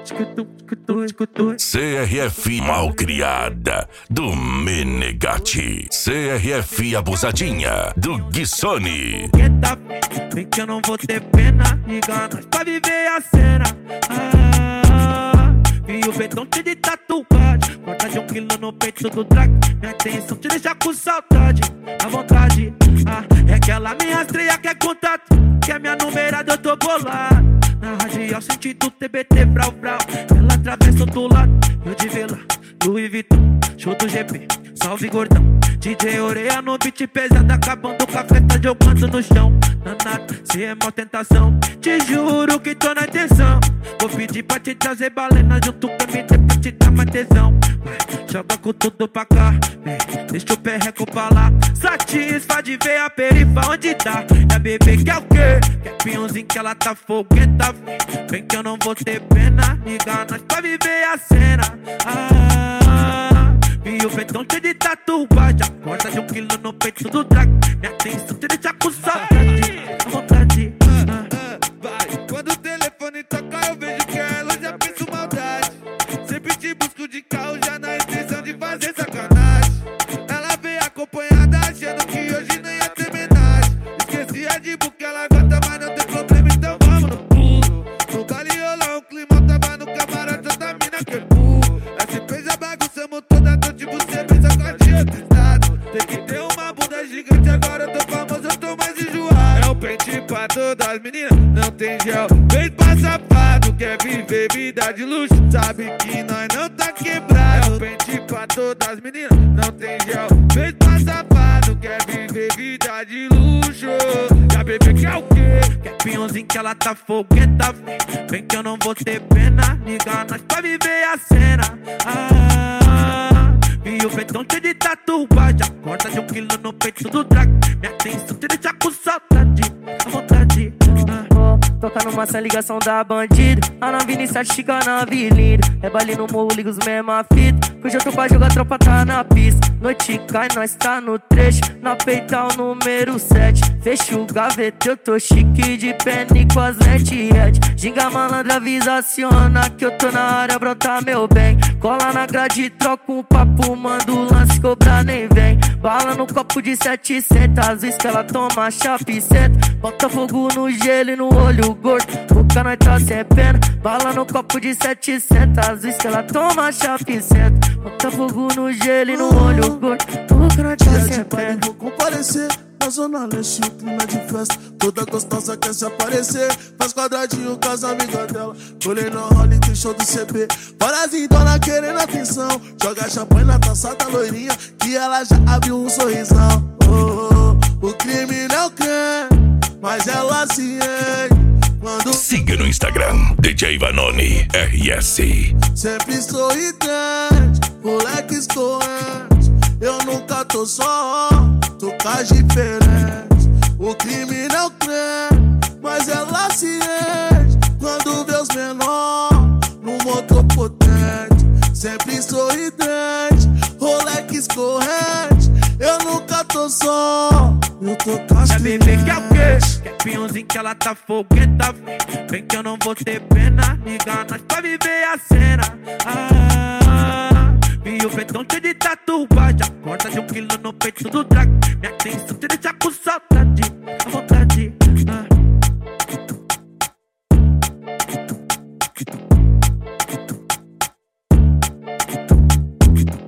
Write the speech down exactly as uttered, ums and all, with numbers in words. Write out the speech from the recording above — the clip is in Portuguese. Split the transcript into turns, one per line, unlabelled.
C R F Malcriada, do Menegatti. C R F Abusadinha, do Guissoni.
Vem que eu não vou ter pena, liga nós pra viver a cena. Ah, vi o betão cheio de tatuagem, corta de um quilo no peito do drag. Minha intenção te deixar com saudade, à vontade. Ah, é aquela minha estreia que é contato, que é minha numerada, eu tô bolado. Na radial sentido T B T brau brau, ela atravessa do lado, eu de vela, Louis Vuitton, show do G P, salve gordão. D J Oreia no beat pesado, acabando com a festa, jogando no chão. Danado, se é mal tentação, te juro que tô na intenção. Vou pedir pra te trazer balena junto com M D pra te dar mais tesão. Vai, joga com tudo pra cá, vem, deixa o perreco pra lá. Satisfa de ver a perifa onde tá. É a bebê que é o quê? Que é pinhãozinho que ela tá fogueta. Vem que eu não vou ter pena, liga nós pra viver a cena. Ah, vi o betão cheio de tatuagem, acorda de um quilo no peito do drag. Minha atenção te deixa com saudade, à vontade.
Vai, quando o telefone toca eu vejo que ela já pensa maldade. Sempre te busco de carro já na intenção de fazer sacanagem. Ela veio acompanhada achando que hoje não ia ter homenagem. Esqueci a de porque ela gosta, mas não tem problema, então vamos no pulo. No baile rolou um clima, tava no camarote, essa mina que é burro. S P já bagunçamos toda noite, você pensa com a tia do estado. Tem que ter uma bunda gigante, agora eu tô famoso, eu tô mais enjoado. É o pente pra todas as meninas, não tem gel. Vem pra safado, quer viver vida de luxo, sabe que nós não tá quebrado. É o pente pra todas as meninas, não tem gel. Vem pra safado, quer viver vida de luxo. E a bebê que é o quê?
Que é pinhãozinho que ela tá fogueta. Vem que eu não vou ter pena, liga nós pra viver a cena. Ah, vi o betão cheio de tatuagem, acorda de um quilo no peito do drag. Minha atenção te deixa com saudade, à vontade.
Ah, toca numa sem ligação da bandida. A nave inicial chica na avenida. É baile no morro, liga os mesma fita. Que hoje eu tô pra jogar, a tropa tá na pista. Noite cai, nós tá no trecho. Na peital número sete. Fecha o gaveta, eu tô chique de penny com as lentes red. Ginga malandra, aciona que eu tô na área, brota meu bem. Cola na grade, troca um papo, manda o lance, cobrar nem vem. Bala no copo de setecentos, às vezes que ela toma chape senta. Bota fogo no gelo e no olho gordo, o cano tá sem pena. Bala no copo de setecentos, às vezes que ela toma chape senta. Bota fogo no gelo e no olho gordo, o cano tá sem pena.
Vou comparecer na zona leste, o clima de festa. Toda gostosa quer se aparecer, faz quadradinho com as amigas dela. Colei no role, tem show do C B. Bora vindona querendo atenção, joga champanhe na taça da loirinha, que ela já abriu um sorrisão. Oh, oh, o crime não quer, mas ela se enche quando...
Siga no Instagram, D J Vanoni R S.
Sempre sorridente, moleque corrente. Eu nunca tô só, tô com as diferentes. O crime não crê, mas ela se enche quando vê os menores no motor potente. Sempre sorridente, Rolex corrente. Eu nunca tô só, eu tô com as
é bebê que é o quê? Que é pinhãozinho que ela tá fogueta. Vem que eu não vou ter pena, liga nós pra viver a cena. Ah, vi o betão cheio de tatuagem, acorda de um quilo no peito do drag. Minha atenção